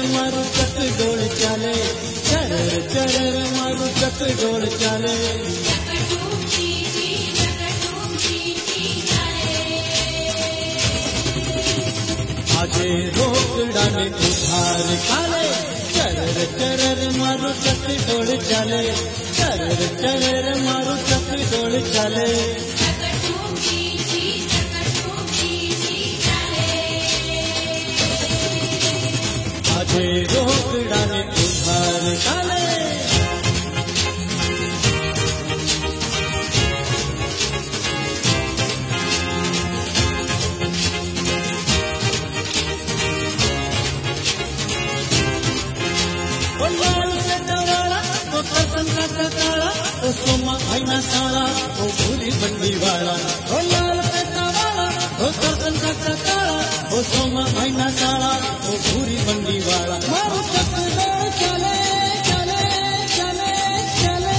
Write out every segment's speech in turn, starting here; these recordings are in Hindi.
मारू चक डोल चाले, चरर चरर मारू चक डोल चाले। आगे रोकड़ा ने उधार काले, चरर चरर मारू चक डोल चाले, चरर चरर मारू चक डोल चाले। आगे रोकड़ा ने उधार काले। ओ सोमा भाईना साला, ओ भूरी बंडी वाला, ओ लाल पेटा वाला, ओ करतन का काला, ओ सोमा भाईना साला, ओ भूरी बंडी वाला। मारू चक डोल चले चले चले चले।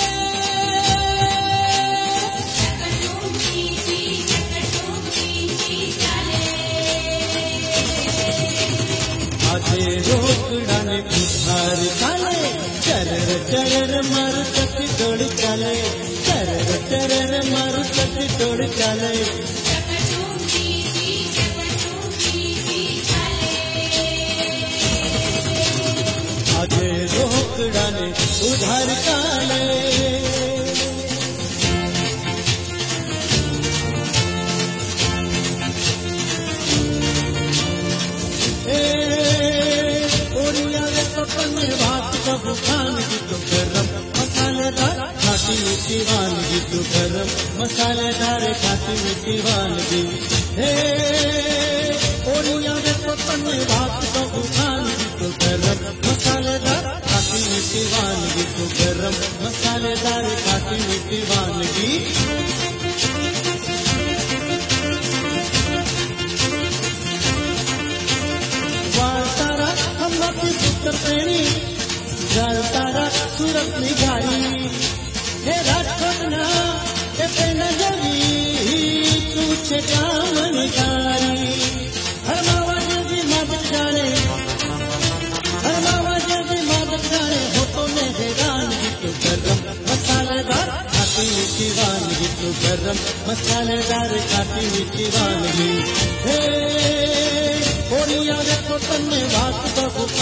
आगे रोकड़ा ने उधार काले, चरर चरर मारू चक डोल चाले, चरर चरर मारू चक डोल चाले। आगे रोकड़ा ने उधार काले। भात कबू खान की तो गरम मसालेदार खाटी मीठी वानगी, तो गरम मसालेदार खाटी मीठी वानगी। हे ओरिया वे पपन भात कबू खान की तो गरम मसालेदार खाटी मीठी वानगी, तो गरम मसालेदार खाटी मीठी वानगी। पुत्र प्रेमी जल तारा सूरत निगारी, हे राखना हे नजरी पूछे जामन गारी। हर मावा जल्दी मदद जाने, हर मावा जल्दी मदद जाने, हो तो ने हैरान की तो गरम मसालेदार खाटी मीठी वानगी, तो गरम मसालेदार खाटी मीठी वानगी। हे ओरिया रे पपन भात कबू